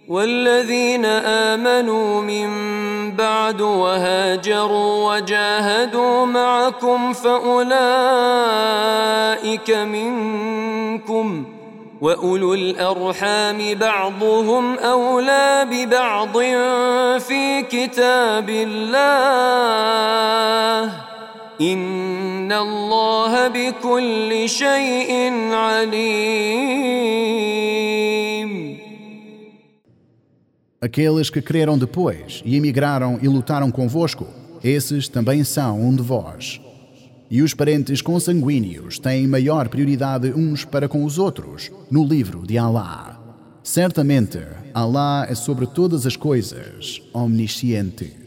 والذين آمنوا من بعد وهاجروا وجاهدوا معكم فأولئك منكم، وأولو الأرحام بعضهم أولى ببعض في كتاب الله، إن الله بكل شيء عليم. Aqueles que creram depois e emigraram e lutaram convosco, esses também são um de vós. E os parentes consanguíneos têm maior prioridade uns para com os outros no livro de Allah. Certamente, Allah é sobre todas as coisas omnisciente.